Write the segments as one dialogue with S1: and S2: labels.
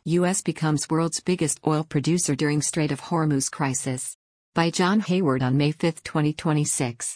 S1: U.S. becomes world's biggest oil producer during Strait of Hormuz crisis. By John Hayward on May 5, 2026.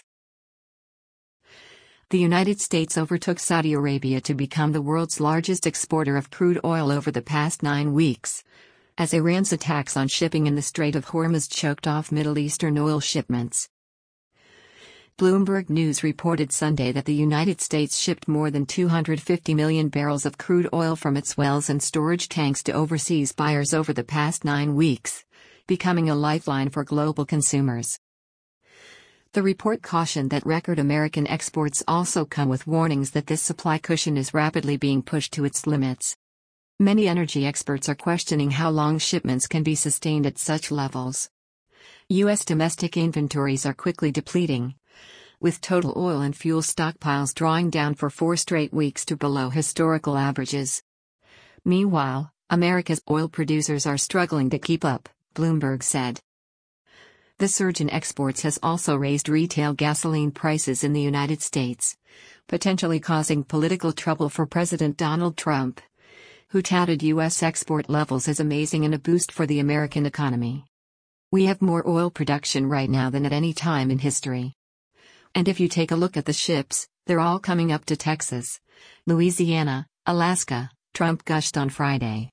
S1: The United States overtook Saudi Arabia to become the world's largest exporter of crude oil over the past 9 weeks, as Iran's attacks on shipping in the Strait of Hormuz choked off Middle Eastern oil shipments. Bloomberg News reported Sunday that the United States shipped more than 250 million barrels of crude oil from its wells and storage tanks to overseas buyers over the past 9 weeks, becoming a lifeline for global consumers. The report cautioned that record American exports also come with warnings that this supply cushion is rapidly being pushed to its limits. Many energy experts are questioning how long shipments can be sustained at such levels. U.S. domestic inventories are quickly depleting, with total oil and fuel stockpiles drawing down for 4 straight weeks to below historical averages. Meanwhile, America's oil producers are struggling to keep up, Bloomberg said. The surge in exports has also raised retail gasoline prices in the United States, potentially causing political trouble for President Donald Trump, who touted U.S. export levels as amazing and a boost for the American economy. "We have more oil production right now than at any time in history. And if you take a look at the ships, they're all coming up to Texas, Louisiana, Alaska," Trump gushed on Friday.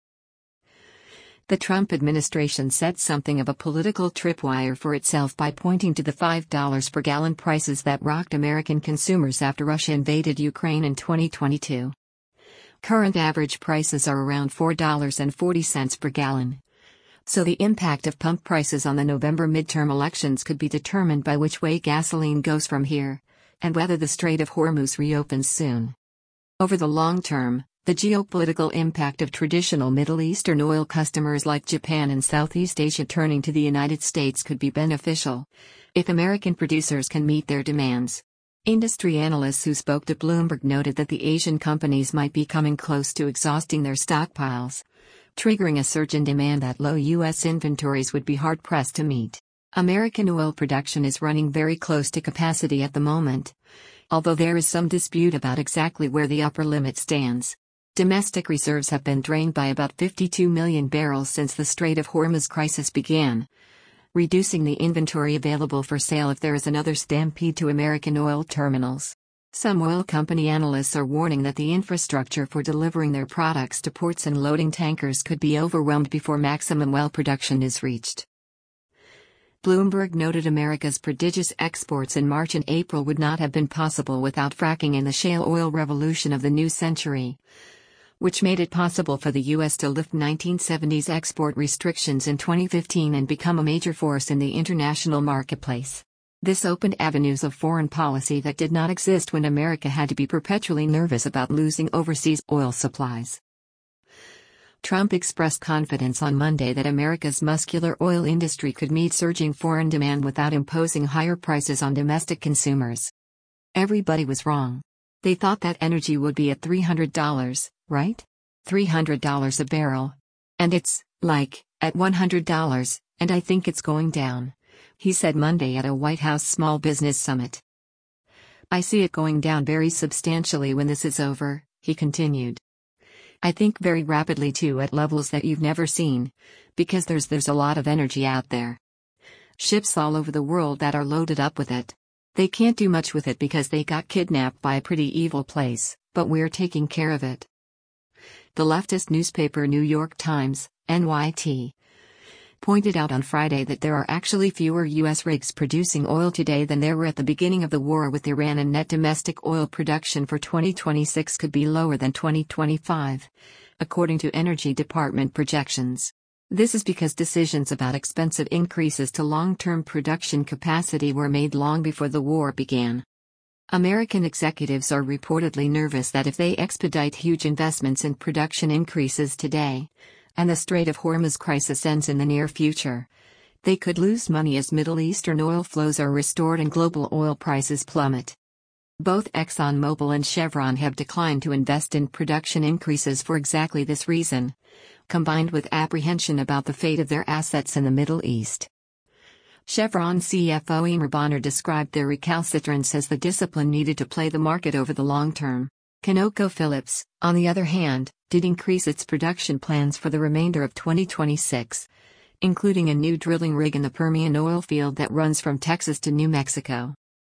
S1: The Trump administration set something of a political tripwire for itself by pointing to the $5 per gallon prices that rocked American consumers after Russia invaded Ukraine in 2022. Current average prices are around $4.40 per gallon. So the impact of pump prices on the November midterm elections could be determined by which way gasoline goes from here, and whether the Strait of Hormuz reopens soon. Over the long term, the geopolitical impact of traditional Middle Eastern oil customers like Japan and Southeast Asia turning to the United States could be beneficial, if American producers can meet their demands. Industry analysts who spoke to Bloomberg noted that the Asian companies might be coming close to exhausting their stockpiles, triggering a surge in demand that low U.S. inventories would be hard-pressed to meet. American oil production is running very close to capacity at the moment, although there is some dispute about exactly where the upper limit stands. Domestic reserves have been drained by about 52 million barrels since the Strait of Hormuz crisis began, reducing the inventory available for sale if there is another stampede to American oil terminals. Some oil company analysts are warning that the infrastructure for delivering their products to ports and loading tankers could be overwhelmed before maximum oil production is reached. Bloomberg noted America's prodigious exports in March and April would not have been possible without fracking and the shale oil revolution of the new century, which made it possible for the U.S. to lift 1970s export restrictions in 2015 and become a major force in the international marketplace. This opened avenues of foreign policy that did not exist when America had to be perpetually nervous about losing overseas oil supplies. Trump expressed confidence on Monday that America's muscular oil industry could meet surging foreign demand without imposing higher prices on domestic consumers. Everybody was wrong. They thought that energy would be at $300, right? $300 a barrel. And it's, like, at $100, and I think it's going down, he said Monday at a White House Small Business Summit. "I see it going down very substantially when this is over," he continued. "I think very rapidly too at levels that you've never seen, because there's a lot of energy out there. Ships all over the world that are loaded up with it. They can't do much with it because they got kidnapped by a pretty evil place, but we're taking care of it." The leftist newspaper New York Times, NYT, pointed out on Friday that there are actually fewer U.S. rigs producing oil today than there were at the beginning of the war with Iran, and net domestic oil production for 2026 could be lower than 2025, according to Energy Department projections. This is because decisions about expensive increases to long-term production capacity were made long before the war began. American executives are reportedly nervous that if they expedite huge investments in production increases today, and the Strait of Hormuz crisis ends in the near future, they could lose money as Middle Eastern oil flows are restored and global oil prices plummet. Both ExxonMobil and Chevron have declined to invest in production increases for exactly this reason, combined with apprehension about the fate of their assets in the Middle East. Chevron CFO Eimear Bonner described their recalcitrance as the discipline needed to play the market over the long term. ConocoPhillips, on the other hand, did increase its production plans for the remainder of 2026, including a new drilling rig in the Permian oil field that runs from Texas to New Mexico.